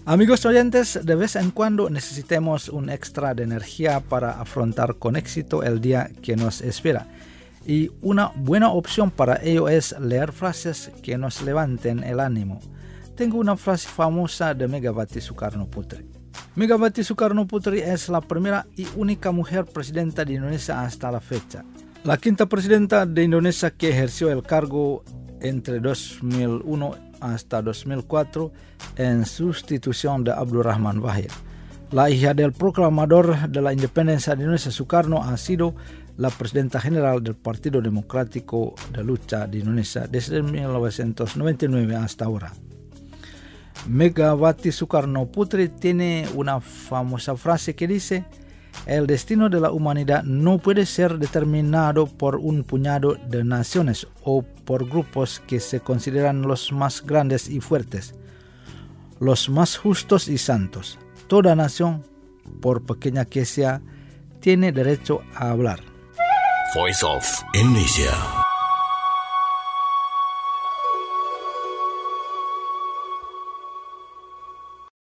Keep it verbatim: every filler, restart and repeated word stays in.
Amigos oyentes, de vez en cuando necesitamos un extra de energía para afrontar con éxito el día que nos espera. Y una buena opción para ello es leer frases que nos levanten el ánimo. Tengo una frase famosa de Megawati Soekarno-Putri. Megawati Soekarno-Putri es la primera y única mujer presidenta de Indonesia hasta la fecha. La quinta presidenta de Indonesia que ejerció el cargo entre dos mil uno hasta dos mil cuatro en sustitución de Abdurrahman Wahid. La hija del proclamador de la independencia de Indonesia, Soekarno, ha sido la presidenta general del Partido Democrático de Lucha de Indonesia desde mil novecientos noventa y nueve hasta ahora. Megawati Soekarno-Putri tiene una famosa frase que dice: el destino de la humanidad no puede ser determinado por un puñado de naciones o por grupos que se consideran los más grandes y fuertes, los más justos y santos. Toda nación, por pequeña que sea, tiene derecho a hablar. Voice of Indonesia.